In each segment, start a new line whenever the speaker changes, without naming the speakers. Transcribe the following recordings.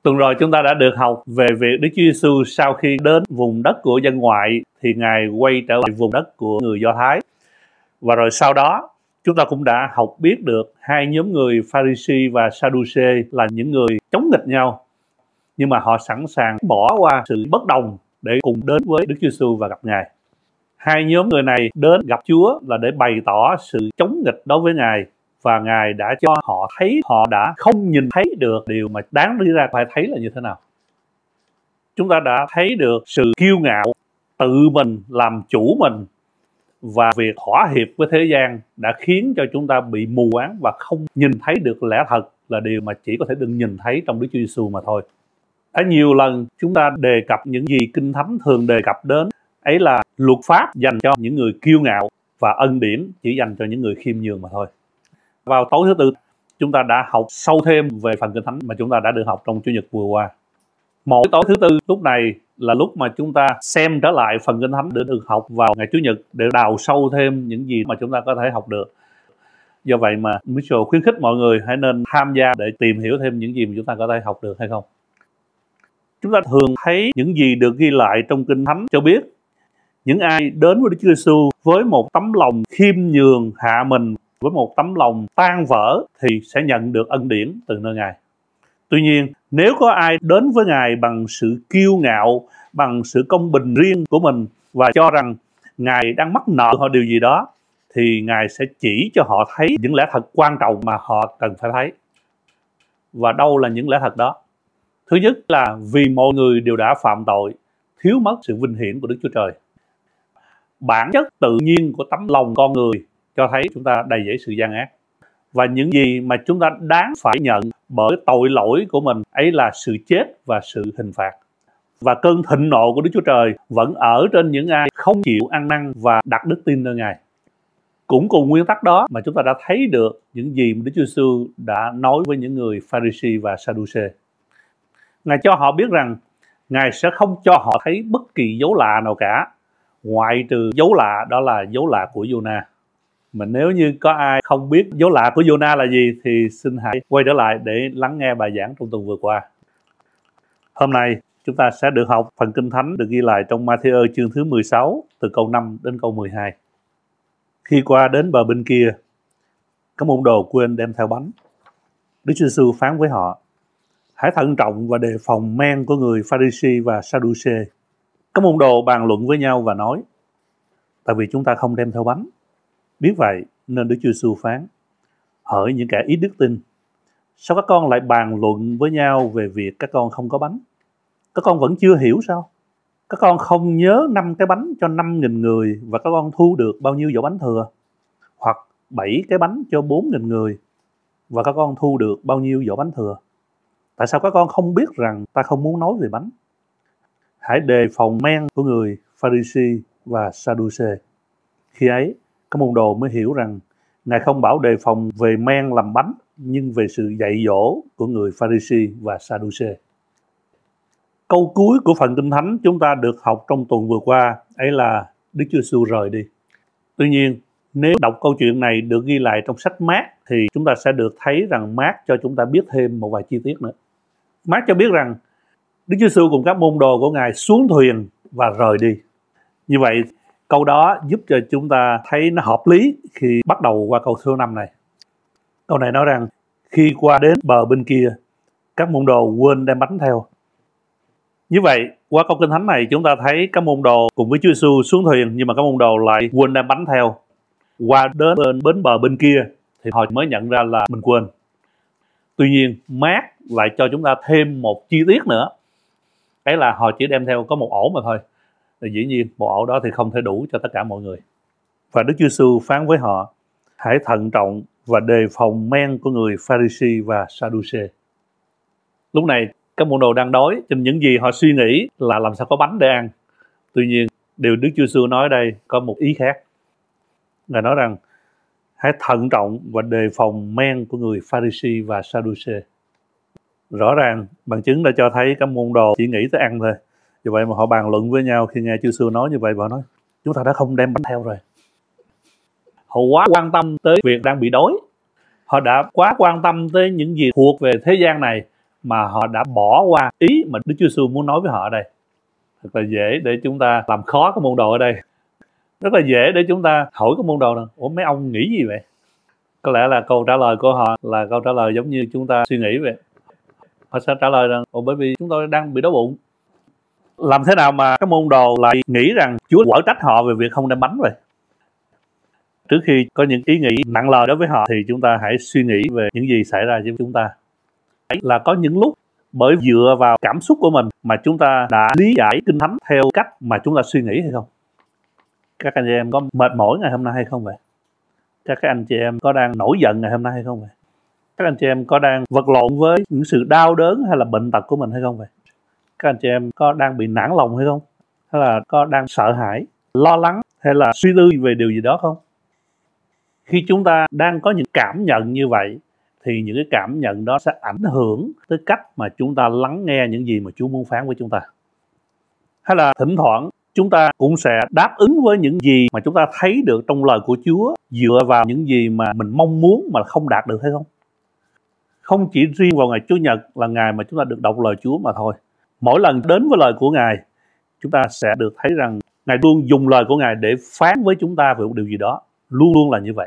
Tuần rồi chúng ta đã được học về việc Đức Chúa Giêsu sau khi đến vùng đất của dân ngoại thì Ngài quay trở lại vùng đất của người Do Thái. Và rồi sau đó chúng ta cũng đã học biết được hai nhóm người Pha-ri-si và Sa-đu-xê là những người chống nghịch nhau. Nhưng mà họ sẵn sàng bỏ qua sự bất đồng để cùng đến với Đức Chúa Giêsu và gặp Ngài. Hai nhóm người này đến gặp Chúa là để bày tỏ sự chống nghịch đối với Ngài. Và Ngài đã cho họ thấy họ đã không nhìn thấy được điều mà đáng đi ra phải thấy là như thế nào. Chúng ta đã thấy được sự kiêu ngạo, tự mình làm chủ mình và việc thỏa hiệp với thế gian đã khiến cho chúng ta bị mù ám và không nhìn thấy được lẽ thật là điều mà chỉ có thể đừng nhìn thấy trong Đức Chúa Giêsu mà thôi. Đã nhiều lần chúng ta đề cập những gì Kinh Thánh thường đề cập đến, ấy là luật pháp dành cho những người kiêu ngạo và ân điển chỉ dành cho những người khiêm nhường mà thôi. Vào tối thứ Tư, chúng ta đã học sâu thêm về phần Kinh Thánh mà chúng ta đã được học trong Chủ nhật vừa qua. Mỗi tối thứ Tư lúc này là lúc mà chúng ta xem trở lại phần Kinh Thánh để được học vào ngày Chủ nhật để đào sâu thêm những gì mà chúng ta có thể học được. Do vậy mà Mitchell khuyến khích mọi người hãy nên tham gia để tìm hiểu thêm những gì mà chúng ta có thể học được hay không. Chúng ta thường thấy những gì được ghi lại trong Kinh Thánh cho biết những ai đến với Đức Chúa Giêsu với một tấm lòng khiêm nhường hạ mình, với một tấm lòng tan vỡ thì sẽ nhận được ân điển từ nơi Ngài. Tuy nhiên, nếu có ai đến với Ngài bằng sự kiêu ngạo, bằng sự công bình riêng của mình và cho rằng Ngài đang mắc nợ họ điều gì đó, thì Ngài sẽ chỉ cho họ thấy những lẽ thật quan trọng mà họ cần phải thấy. Và đâu là những lẽ thật đó? Thứ nhất là vì mọi người đều đã phạm tội, thiếu mất sự vinh hiển của Đức Chúa Trời. Bản chất tự nhiên của tấm lòng con người cho thấy chúng ta đầy dẫy sự gian ác. Và những gì mà chúng ta đáng phải nhận bởi tội lỗi của mình ấy là sự chết và sự hình phạt. Và cơn thịnh nộ của Đức Chúa Trời vẫn ở trên những ai không chịu ăn năn và đặt đức tin nơi Ngài. Cũng cùng nguyên tắc đó mà chúng ta đã thấy được những gì mà Đức Chúa Giêsu đã nói với những người Pha-ri-si và Sa-đu-xê. Ngài cho họ biết rằng Ngài sẽ không cho họ thấy bất kỳ dấu lạ nào cả, ngoại trừ dấu lạ đó là dấu lạ của Giô-na. Mà nếu như có ai không biết dấu lạ của Giô-na là gì thì xin hãy quay trở lại để lắng nghe bài giảng trong tuần vừa qua. Hôm nay chúng ta sẽ được học phần Kinh Thánh được ghi lại trong Ma-thi-ơ chương thứ 16 từ câu 5 đến câu 12. Khi qua đến bờ bên kia, các môn đồ quên đem theo bánh. Đức Chúa Giêsu phán với họ: hãy thận trọng và đề phòng men của người Pha-ri-si và Sa-đu-xê. Các môn đồ bàn luận với nhau và nói: tại vì chúng ta không đem theo bánh. Biết vậy nên Đức Chúa Giêsu phán: hỡi những kẻ ít đức tin, sao các con lại bàn luận với nhau về việc các con không có bánh? Các con vẫn chưa hiểu sao? Các con không nhớ 5 cái bánh cho 5.000 người và các con thu được bao nhiêu giỏ bánh thừa? Hoặc 7 cái bánh cho 4.000 người và các con thu được bao nhiêu giỏ bánh thừa? Tại sao các con không biết rằng ta không muốn nói về bánh? Hãy đề phòng men của người Pha-ri-si và Sa-đu-xê. Khi ấy, các môn đồ mới hiểu rằng Ngài không bảo đề phòng về men làm bánh, nhưng về sự dạy dỗ của người Pha-ri-si và Sa-đu-xê. Câu cuối của phần Kinh Thánh chúng ta được học trong tuần vừa qua ấy là Đức Chúa Giêsu rời đi. Tuy nhiên, nếu đọc câu chuyện này được ghi lại trong sách Mác thì chúng ta sẽ được thấy rằng Mác cho chúng ta biết thêm một vài chi tiết nữa. Mác cho biết rằng Đức Chúa Giêsu cùng các môn đồ của Ngài xuống thuyền và rời đi. Như vậy, câu đó giúp cho chúng ta thấy nó hợp lý khi bắt đầu qua câu số 5 này. Câu này nói rằng khi qua đến bờ bên kia, các môn đồ quên đem bánh theo. Như vậy, qua câu Kinh Thánh này chúng ta thấy các môn đồ cùng với Chúa Giêsu xuống thuyền nhưng mà các môn đồ lại quên đem bánh theo. Qua đến bến bờ bên kia thì họ mới nhận ra là mình quên. Tuy nhiên, Mác lại cho chúng ta thêm một chi tiết nữa. Đấy là họ chỉ đem theo có một ổ mà thôi. Thì dĩ nhiên, một ổ đó thì không thể đủ cho tất cả mọi người. Và Đức Chúa Giêsu phán với họ: hãy thận trọng và đề phòng men của người Pha-ri-si và Sa-đu-xê. Lúc này, các môn đồ đang đói, cho những gì họ suy nghĩ là làm sao có bánh để ăn. Tuy nhiên, điều Đức Chúa Giêsu nói đây có một ý khác. Ngài nói rằng hãy thận trọng và đề phòng men của người Pha-ri-si và Sa-đu-xê. Rõ ràng, bằng chứng đã cho thấy các môn đồ chỉ nghĩ tới ăn thôi. Vì vậy mà họ bàn luận với nhau khi nghe Chúa Giêsu nói như vậy, và nói chúng ta đã không đem bánh theo rồi. Họ quá quan tâm tới việc đang bị đói. Họ đã quá quan tâm tới những gì thuộc về thế gian này mà họ đã bỏ qua ý mà Đức Chúa Giêsu muốn nói với họ ở đây. Thật là dễ để chúng ta làm khó cái môn đồ ở đây. Rất là dễ để chúng ta hỏi cái môn đồ rằng, ủa mấy ông nghĩ gì vậy? Có lẽ là câu trả lời của họ là câu trả lời giống như chúng ta suy nghĩ vậy. Họ sẽ trả lời rằng, ủa bởi vì chúng tôi đang bị đói bụng. Làm thế nào mà các môn đồ lại nghĩ rằng Chúa quở trách họ về việc không đem bánh vậy? Trước khi có những ý nghĩ nặng lời đối với họ thì chúng ta hãy suy nghĩ về những gì xảy ra với chúng ta. Là có những lúc bởi dựa vào cảm xúc của mình mà chúng ta đã lý giải Kinh Thánh theo cách mà chúng ta suy nghĩ hay không? Các anh chị em có mệt mỏi ngày hôm nay hay không vậy? Các anh chị em có đang nổi giận ngày hôm nay hay không vậy? Các anh chị em có đang vật lộn với những sự đau đớn hay là bệnh tật của mình hay không vậy? Các anh chị em có đang bị nản lòng hay không? Hay là có đang sợ hãi, lo lắng hay là suy tư về điều gì đó không? Khi chúng ta đang có những cảm nhận như vậy thì những cái cảm nhận đó sẽ ảnh hưởng tới cách mà chúng ta lắng nghe những gì mà Chúa muốn phán với chúng ta. Hay là thỉnh thoảng chúng ta cũng sẽ đáp ứng với những gì mà chúng ta thấy được trong lời của Chúa dựa vào những gì mà mình mong muốn mà không đạt được hay không? Không chỉ riêng vào ngày Chủ nhật là ngày mà chúng ta được đọc lời Chúa mà thôi. Mỗi lần đến với lời của Ngài, chúng ta sẽ được thấy rằng Ngài luôn dùng lời của Ngài để phán với chúng ta về một điều gì đó. Luôn luôn là như vậy.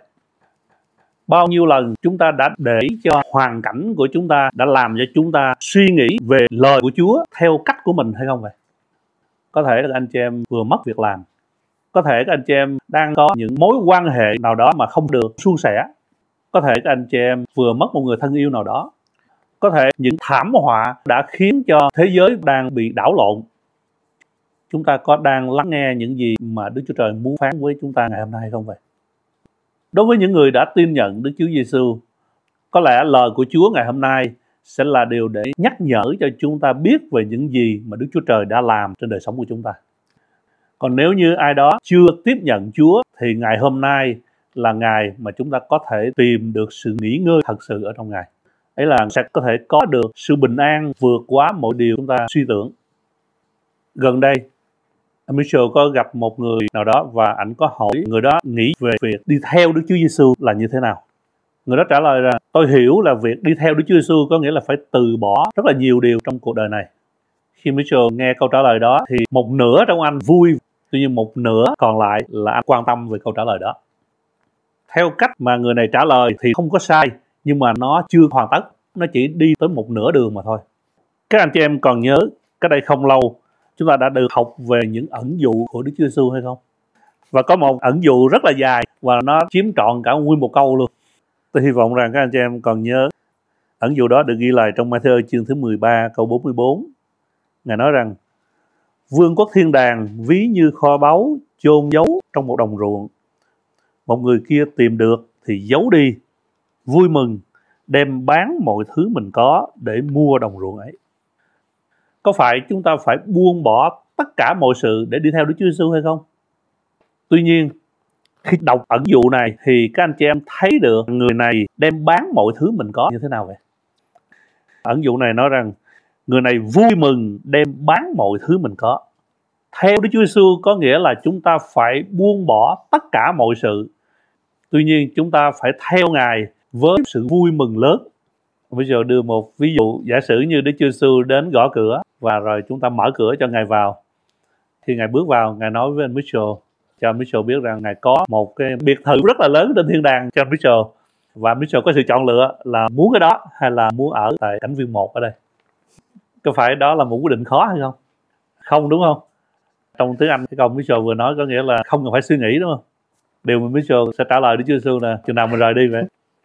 Bao nhiêu lần chúng ta đã để cho hoàn cảnh của chúng ta đã làm cho chúng ta suy nghĩ về lời của Chúa theo cách của mình hay không vậy? Có thể là anh chị em vừa mất việc làm. Có thể các anh chị em đang có những mối quan hệ nào đó mà không được suôn sẻ. Có thể các anh chị em vừa mất một người thân yêu nào đó. Có thể những thảm họa đã khiến cho thế giới đang bị đảo lộn. Chúng ta có đang lắng nghe những gì mà Đức Chúa Trời muốn phán với chúng ta ngày hôm nay hay không vậy? Đối với những người đã tin nhận Đức Chúa Giêsu, có lẽ lời của Chúa ngày hôm nay sẽ là điều để nhắc nhở cho chúng ta biết về những gì mà Đức Chúa Trời đã làm trên đời sống của chúng ta. Còn nếu như ai đó chưa tiếp nhận Chúa thì ngày hôm nay là ngày mà chúng ta có thể tìm được sự nghỉ ngơi thật sự ở trong Ngài. Ấy là sẽ có thể có được sự bình an vượt quá mọi điều chúng ta suy tưởng. Gần đây, anh Mitchell có gặp một người nào đó và anh có hỏi người đó nghĩ về việc đi theo Đức Chúa Giêsu là như thế nào. Người đó trả lời là tôi hiểu là việc đi theo Đức Chúa Giêsu có nghĩa là phải từ bỏ rất là nhiều điều trong cuộc đời này. Khi Mitchell nghe câu trả lời đó thì một nửa trong anh vui, tuy nhiên một nửa còn lại là anh quan tâm về câu trả lời đó. Theo cách mà người này trả lời thì không có sai, nhưng mà nó chưa hoàn tất, nó chỉ đi tới một nửa đường mà thôi. Các anh chị em còn nhớ cách đây không lâu chúng ta đã được học về những ẩn dụ của Đức Chúa Giêsu hay không? Và có một ẩn dụ rất là dài và nó chiếm trọn cả nguyên một câu luôn. Tôi hy vọng rằng các anh chị em còn nhớ. Ẩn dụ đó được ghi lại trong Ma-thi-ơ chương thứ 13 câu 44. Ngài nói rằng vương quốc thiên đàng ví như kho báu chôn giấu trong một đồng ruộng. Một người kia tìm được thì giấu đi, vui mừng đem bán mọi thứ mình có để mua đồng ruộng ấy. Có phải chúng ta phải buông bỏ tất cả mọi sự để đi theo Đức Chúa Giêsu hay không? Tuy nhiên, khi đọc ẩn dụ này thì các anh chị em thấy được người này đem bán mọi thứ mình có như thế nào vậy? Ẩn dụ này nói rằng người này vui mừng đem bán mọi thứ mình có. Theo Đức Chúa Giêsu có nghĩa là chúng ta phải buông bỏ tất cả mọi sự. Tuy nhiên chúng ta phải theo Ngài với sự vui mừng lớn. Bây giờ đưa một ví dụ, giả sử như Đức Chúa Giêsu đến gõ cửa và rồi chúng ta mở cửa cho Ngài vào. Khi Ngài bước vào, Ngài nói với anh Mitchell, cho anh Mitchell biết rằng Ngài có một cái biệt thự rất là lớn trên thiên đàng cho anh Mitchell. Và Mitchell có sự chọn lựa là muốn cái đó hay là muốn ở tại Cảnh Viên 1 ở đây. Có phải đó là một quyết định khó hay không? Không, đúng không? Trong tiếng Anh cái câu Mitchell vừa nói có nghĩa là không cần phải suy nghĩ, đúng không? Điều mà Mitchell sẽ trả lời Đức Chúa Giêsu là chừng nào mình rời đi vậy?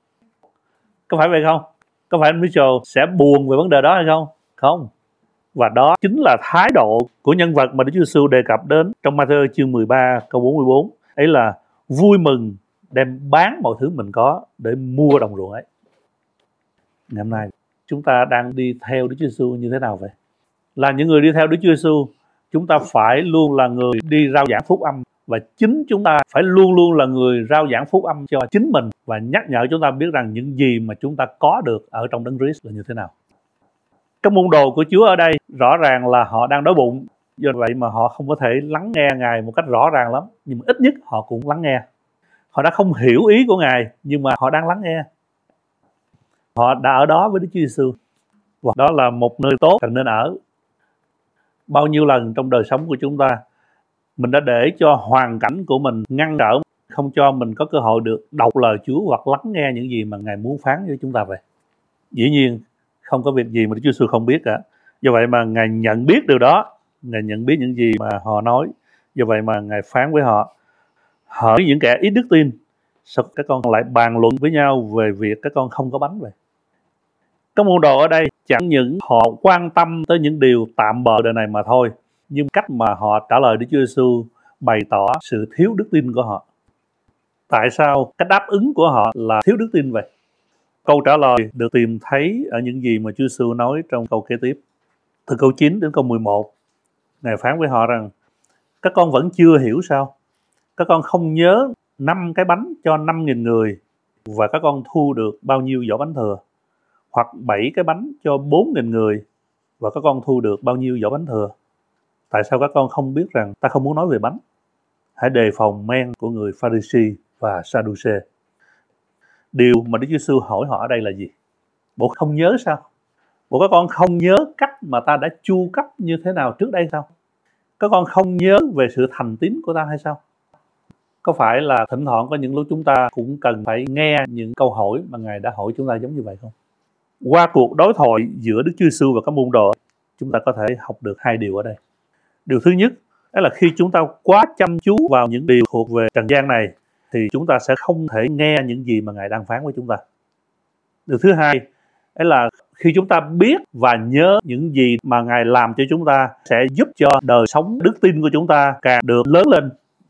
Có phải vậy không? Có phải anh Mitchell sẽ buồn về vấn đề đó hay không? Không. Và đó chính là thái độ của nhân vật mà Đức Chúa Giêsu đề cập đến trong Ma-thi-ơ chương 13 câu 44. Ấy là vui mừng đem bán mọi thứ mình có để mua đồng ruộng ấy. Ngày hôm nay chúng ta đang đi theo Đức Chúa Giêsu như thế nào vậy? Là những người đi theo Đức Chúa Giêsu, chúng ta phải luôn là người đi rao giảng phúc âm. Và chính chúng ta phải luôn luôn là người rao giảng phúc âm cho chính mình và nhắc nhở chúng ta biết rằng những gì mà chúng ta có được ở trong Đấng Christ là như thế nào. Các môn đồ của Chúa ở đây rõ ràng là họ đang đói bụng, do vậy mà họ không có thể lắng nghe Ngài một cách rõ ràng lắm, nhưng mà ít nhất họ cũng lắng nghe. Họ đã không hiểu ý của Ngài nhưng mà họ đang lắng nghe. Họ đã ở đó với Đức Chúa Giêsu. và đó là một nơi tốt cần nên ở. Bao nhiêu lần trong đời sống của chúng ta, mình đã để cho hoàn cảnh của mình ngăn trở, không cho mình có cơ hội được đọc lời Chúa hoặc lắng nghe những gì mà Ngài muốn phán với chúng ta vậy. Dĩ nhiên, không có việc gì mà Đức Chúa Giêsu không biết cả. Do vậy mà Ngài nhận biết điều đó, Ngài nhận biết những gì mà họ nói. Do vậy mà Ngài phán với họ. Hỡi những kẻ ít đức tin, sao các con lại bàn luận với nhau về việc các con không có bánh vậy? Các môn đồ ở đây chẳng những họ quan tâm tới những điều tạm bợ đời này mà thôi, nhưng cách mà họ trả lời Đức Chúa Giêsu bày tỏ sự thiếu đức tin của họ. Tại sao cách đáp ứng của họ là thiếu đức tin vậy? Câu trả lời được tìm thấy ở những gì mà Chúa Giêsu nói trong câu kế tiếp. Từ câu 9 đến câu 11, Ngài phán với họ rằng: các con vẫn chưa hiểu sao? Các con không nhớ 5 cái bánh cho 5.000 người và các con thu được bao nhiêu giỏ bánh thừa? Hoặc 7 cái bánh cho 4.000 người và các con thu được bao nhiêu giỏ bánh thừa? Tại sao các con không biết rằng ta không muốn nói về bánh? Hãy đề phòng men của người Pha-ri-si và Sa-đu-xê. Điều mà Đức Chúa Giêsu hỏi họ ở đây là gì? Bộ không nhớ sao? Bộ các con không nhớ cách mà ta đã chu cấp như thế nào trước đây sao? Các con không nhớ về sự thành tín của ta hay sao? Có phải là thỉnh thoảng có những lúc chúng ta cũng cần phải nghe những câu hỏi mà Ngài đã hỏi chúng ta giống như vậy không? Qua cuộc đối thoại giữa Đức Chúa Giêsu và các môn đồ, chúng ta có thể học được 2 điều ở đây. Điều thứ nhất, đó là khi chúng ta quá chăm chú vào những điều thuộc về trần gian này, thì chúng ta sẽ không thể nghe những gì mà Ngài đang phán với chúng ta. Điều thứ hai, đó là khi chúng ta biết và nhớ những gì mà Ngài làm cho chúng ta, sẽ giúp cho đời sống đức tin của chúng ta càng được lớn lên.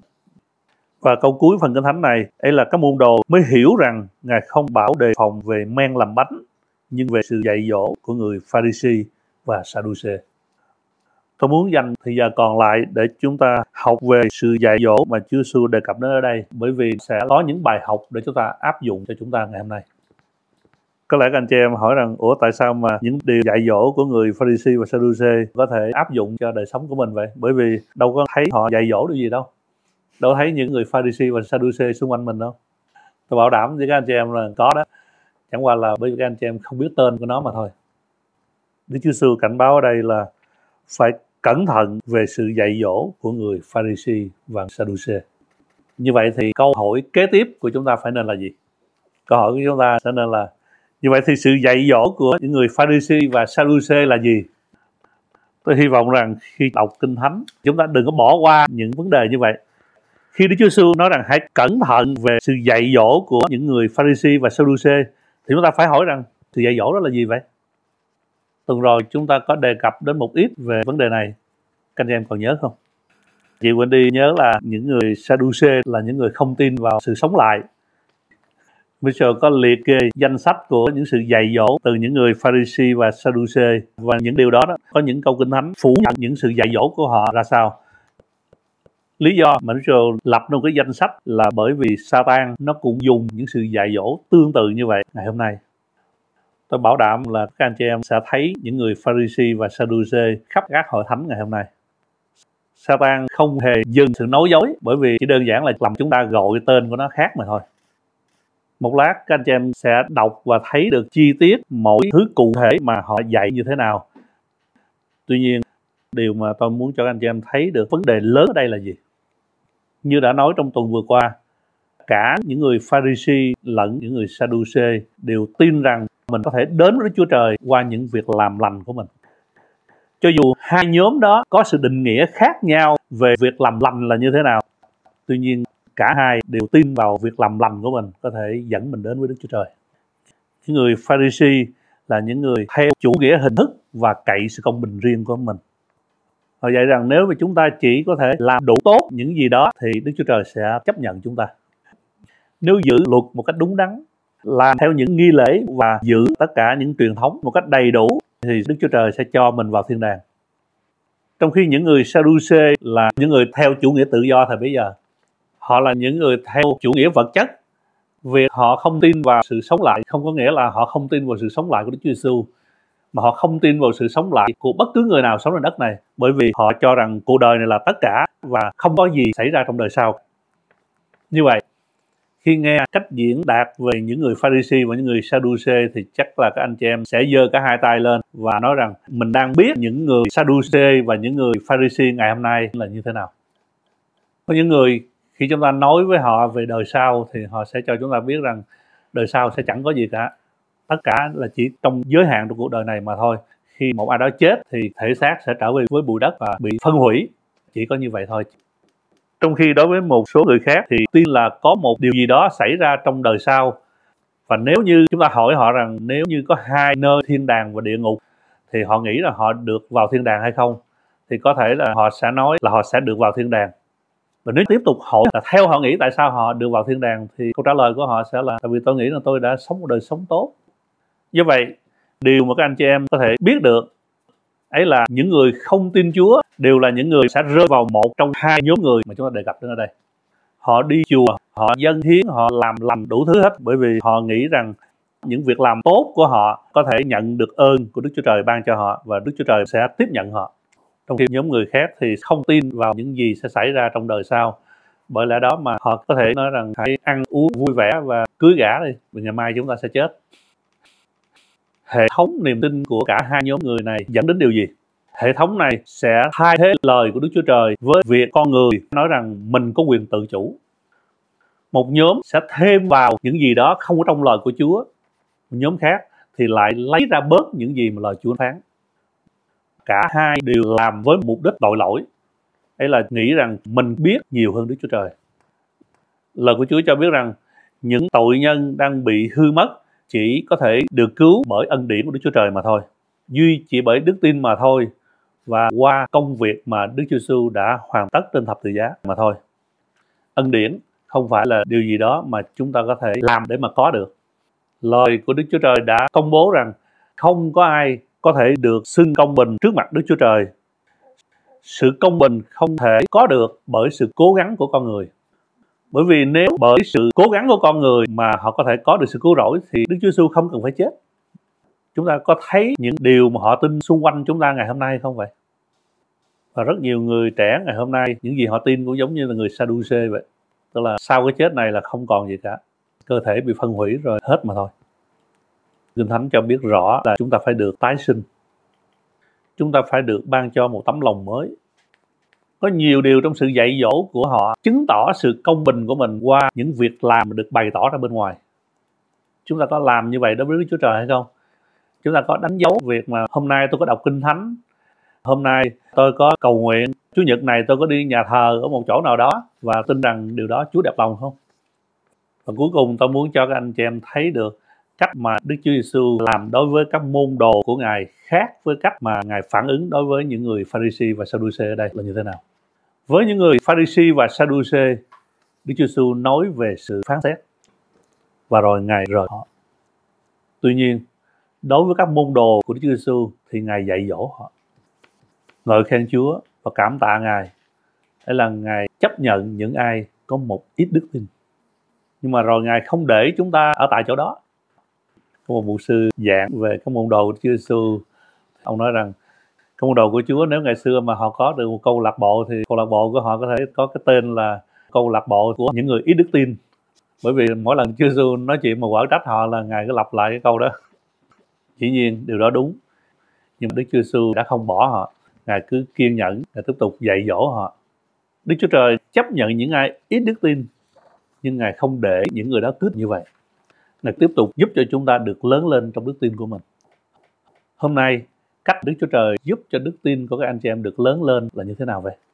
Và câu cuối phần Kinh Thánh này, ấy là các môn đồ mới hiểu rằng Ngài không bảo đề phòng về men làm bánh, nhưng về sự dạy dỗ của người Pha-ri-si và Sa-đu-xê. Tôi muốn dành thời giờ còn lại để chúng ta học về sự dạy dỗ mà Chúa Giêsu đề cập đến ở đây, bởi vì sẽ có những bài học để chúng ta áp dụng cho chúng ta ngày hôm nay. Có lẽ các anh chị em hỏi rằng, tại sao mà những điều dạy dỗ của người Pha-ri-si và Sa-đu-xê có thể áp dụng cho đời sống của mình vậy? Bởi vì đâu có thấy họ dạy dỗ điều gì đâu. Đâu thấy những người Pha-ri-si và Sa-đu-xê xung quanh mình đâu. Tôi bảo đảm với các anh chị em là có đó. Chẳng qua là bởi vì các anh chị em không biết tên của nó mà thôi. Đức Chúa Giêsu cảnh báo ở đây là phải cẩn thận về sự dạy dỗ của người Pha-ri-si và Sa-đu-xê. Như vậy thì câu hỏi kế tiếp của chúng ta phải nên là gì? Câu hỏi của chúng ta sẽ nên là: như vậy thì sự dạy dỗ của những người Pha-ri-si và Sa-đu-xê là gì? Tôi hy vọng rằng khi đọc Kinh Thánh, chúng ta đừng có bỏ qua những vấn đề như vậy. Khi Đức Chúa Giêsu nói rằng hãy cẩn thận về sự dạy dỗ của những người Pha-ri-si và Sa-đu-xê, thì chúng ta phải hỏi rằng sự dạy dỗ đó là gì vậy? Tuần rồi chúng ta có đề cập đến một ít về vấn đề này. Các anh em còn nhớ không? Chị Wendy nhớ là những người Sa-đu-xê là những người không tin vào sự sống lại. Mitchell có liệt kê danh sách của những sự dạy dỗ từ những người Pha-ri-si và Sa-đu-xê, và những điều đó có những câu Kinh Thánh phủ nhận những sự dạy dỗ của họ ra sao. Lý do mà Mitchell lập trong cái danh sách là bởi vì Sa-tan nó cũng dùng những sự dạy dỗ tương tự như vậy ngày hôm nay. Tôi bảo đảm là các anh chị em sẽ thấy những người Pha-ri-si và Sa-đu-xê khắp các hội thánh ngày hôm nay. Sa-tan không hề dừng sự nói dối, bởi vì chỉ đơn giản là làm chúng ta gọi tên của nó khác mà thôi. Một lát các anh chị em sẽ đọc và thấy được chi tiết mỗi thứ cụ thể mà họ dạy như thế nào. Tuy nhiên, điều mà tôi muốn cho các anh chị em thấy được vấn đề lớn ở đây là gì? Như đã nói trong tuần vừa qua, cả những người Pha-ri-si lẫn những người Sa-đu-xê đều tin rằng mình có thể đến với Chúa Trời qua những việc làm lành của mình. Cho dù hai nhóm đó có sự định nghĩa khác nhau về việc làm lành là như thế nào, tuy nhiên cả hai đều tin vào việc làm lành của mình có thể dẫn mình đến với Đức Chúa Trời. Những người Pha-ri-si là những người theo chủ nghĩa hình thức và cậy sự công bình riêng của mình. Họ dạy rằng nếu mà chúng ta chỉ có thể làm đủ tốt những gì đó thì Đức Chúa Trời sẽ chấp nhận chúng ta. Nếu giữ luật một cách đúng đắn, làm theo những nghi lễ và giữ tất cả những truyền thống một cách đầy đủ, thì Đức Chúa Trời sẽ cho mình vào thiên đàng. Trong khi những người Sa-đu-xê là những người theo chủ nghĩa tự do thời bấy giờ. Họ là những người theo chủ nghĩa vật chất. Việc họ không tin vào sự sống lại không có nghĩa là họ không tin vào sự sống lại của Đức Chúa Giêsu, mà họ không tin vào sự sống lại của bất cứ người nào sống trên đất này, bởi vì họ cho rằng cuộc đời này là tất cả và không có gì xảy ra trong đời sau. Như vậy, Khi nghe cách diễn đạt về những người Pharisee và những người Sadducee thì chắc là các anh chị em sẽ giơ cả hai tay lên và nói rằng mình đang biết những người Sadducee và những người Pharisee ngày hôm nay là như thế nào. Có những người khi chúng ta nói với họ về đời sau thì họ sẽ cho chúng ta biết rằng đời sau sẽ chẳng có gì cả. Tất cả là chỉ trong giới hạn của cuộc đời này mà thôi. Khi một ai đó chết thì thể xác sẽ trở về với bụi đất và bị phân hủy. Chỉ có như vậy thôi. Trong khi đối với một số người khác thì tin là có một điều gì đó xảy ra trong đời sau. Và nếu như chúng ta hỏi họ rằng nếu như có hai nơi thiên đàng và địa ngục thì họ nghĩ là họ được vào thiên đàng hay không, thì có thể là họ sẽ nói là họ sẽ được vào thiên đàng. Và nếu tiếp tục hỏi là theo họ nghĩ tại sao họ được vào thiên đàng thì câu trả lời của họ sẽ là tại vì tôi nghĩ là tôi đã sống một đời sống tốt. Như vậy, điều mà các anh chị em có thể biết được ấy là những người không tin Chúa đều là những người sẽ rơi vào một trong hai nhóm người mà chúng ta đề cập đến ở đây. Họ đi chùa, họ dâng hiến, họ làm lành đủ thứ hết bởi vì họ nghĩ rằng những việc làm tốt của họ có thể nhận được ơn của Đức Chúa Trời ban cho họ và Đức Chúa Trời sẽ tiếp nhận họ. Trong khi nhóm người khác thì không tin vào những gì sẽ xảy ra trong đời sau. Bởi lẽ đó mà họ có thể nói rằng hãy ăn uống vui vẻ và cưới gả đi, vì ngày mai chúng ta sẽ chết. Hệ thống niềm tin của cả hai nhóm người này dẫn đến điều gì? Hệ thống này sẽ thay thế lời của Đức Chúa Trời với việc con người nói rằng mình có quyền tự chủ. Một nhóm sẽ thêm vào những gì đó không có trong lời của Chúa. Một nhóm khác thì lại lấy ra bớt những gì mà lời Chúa phán. Cả hai đều làm với mục đích tội lỗi. Ấy là nghĩ rằng mình biết nhiều hơn Đức Chúa Trời. Lời của Chúa cho biết rằng những tội nhân đang bị hư mất chỉ có thể được cứu bởi ân điển của Đức Chúa Trời mà thôi. Duy chỉ bởi đức tin mà thôi và qua công việc mà Đức Chúa Giêsu đã hoàn tất trên thập tự giá mà thôi. Ân điển không phải là điều gì đó mà chúng ta có thể làm để mà có được. Lời của Đức Chúa Trời đã công bố rằng không có ai có thể được xưng công bình trước mặt Đức Chúa Trời. Sự công bình không thể có được bởi sự cố gắng của con người. Bởi vì nếu bởi sự cố gắng của con người mà họ có thể có được sự cứu rỗi thì Đức Chúa Giêsu không cần phải chết. Chúng ta có thấy những điều mà họ tin xung quanh chúng ta ngày hôm nay không vậy? Và rất nhiều người trẻ ngày hôm nay, những gì họ tin cũng giống như là người Sadducee vậy. Tức là sau cái chết này là không còn gì cả. Cơ thể bị phân hủy rồi hết mà thôi. Kinh Thánh cho biết rõ là chúng ta phải được tái sinh. Chúng ta phải được ban cho một tấm lòng mới. Có nhiều điều trong sự dạy dỗ của họ chứng tỏ sự công bình của mình qua những việc làm được bày tỏ ra bên ngoài. Chúng ta có làm như vậy đối với Đức Chúa Trời hay không? Chúng ta có đánh dấu việc mà hôm nay tôi có đọc Kinh Thánh, hôm nay tôi có cầu nguyện, Chủ nhật này tôi có đi nhà thờ ở một chỗ nào đó và tin rằng điều đó Chúa đẹp lòng không? Và cuối cùng tôi muốn cho các anh chị em thấy được cách mà Đức Chúa Giêsu làm đối với các môn đồ của Ngài khác với cách mà Ngài phản ứng đối với những người Pharisee và Sadducee ở đây là như thế nào. Với những người Pharisee và Sadducee, Đức Chúa Giêsu nói về sự phán xét và rồi Ngài rời họ. Tuy nhiên, đối với các môn đồ của Đức Chúa Giêsu thì Ngài dạy dỗ họ. Ngợi khen Chúa và cảm tạ Ngài. Đấy là Ngài chấp nhận những ai có một ít đức tin. Nhưng mà rồi Ngài không để chúng ta ở tại chỗ đó. Có một mục sư giảng về các môn đồ của Đức Chúa Giêsu. Ông nói rằng các môn đồ của Chúa nếu ngày xưa mà họ có được một câu lạc bộ thì câu lạc bộ của họ có thể có cái tên là câu lạc bộ của những người ít đức tin. Bởi vì mỗi lần Chúa Giêsu nói chuyện mà quở trách họ là Ngài cứ lặp lại cái câu đó. Dĩ nhiên điều đó đúng. Nhưng Đức Chúa Giêsu đã không bỏ họ. Ngài cứ kiên nhẫn, Ngài tiếp tục dạy dỗ họ. Đức Chúa Trời chấp nhận những ai ít đức tin, nhưng Ngài không để những người đó cứ như vậy. Ngài tiếp tục giúp cho chúng ta được lớn lên trong đức tin của mình. Hôm nay, cách Đức Chúa Trời giúp cho đức tin của các anh chị em được lớn lên là như thế nào vậy?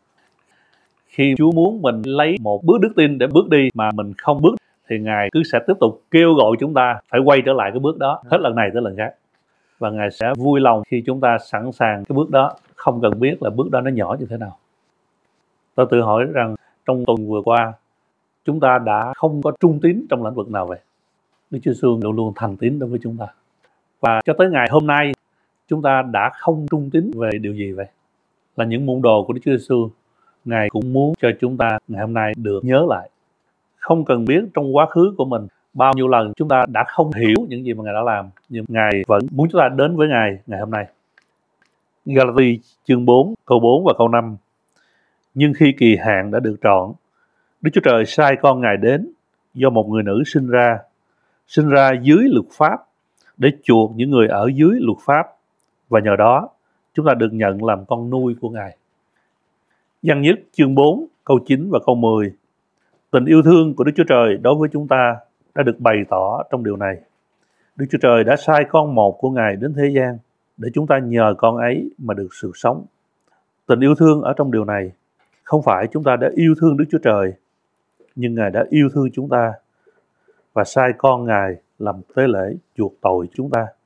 Khi Chúa muốn mình lấy một bước đức tin để bước đi mà mình không bước, thì Ngài cứ sẽ tiếp tục kêu gọi chúng ta phải quay trở lại cái bước đó hết lần này tới lần khác. Và Ngài sẽ vui lòng khi chúng ta sẵn sàng cái bước đó, không cần biết là bước đó nó nhỏ như thế nào. Tôi tự hỏi rằng trong tuần vừa qua, chúng ta đã không có trung tín trong lĩnh vực nào vậy? Đức Chúa Giêsu luôn luôn thành tín đối với chúng ta. Và cho tới ngày hôm nay, chúng ta đã không trung tín về điều gì vậy? Là những môn đồ của Đức Chúa Giêsu, Ngài cũng muốn cho chúng ta ngày hôm nay được nhớ lại. Không cần biết trong quá khứ của mình bao nhiêu lần chúng ta đã không hiểu những gì mà Ngài đã làm, nhưng Ngài vẫn muốn chúng ta đến với Ngài ngày hôm nay. Galati chương 4, câu 4 và câu 5. Nhưng khi kỳ hạn đã được trọn, Đức Chúa Trời sai con Ngài đến do một người nữ sinh ra dưới luật pháp để chuộc những người ở dưới luật pháp, và nhờ đó chúng ta được nhận làm con nuôi của Ngài. Giăng nhất chương 4 câu 9 và câu 10. Tình yêu thương của Đức Chúa Trời đối với chúng ta đã được bày tỏ trong điều này. Đức Chúa Trời đã sai con một của Ngài đến thế gian để chúng ta nhờ con ấy mà được sự sống. Tình yêu thương ở trong điều này không phải chúng ta đã yêu thương Đức Chúa Trời, nhưng Ngài đã yêu thương chúng ta và sai con Ngài làm tế lễ chuộc tội chúng ta.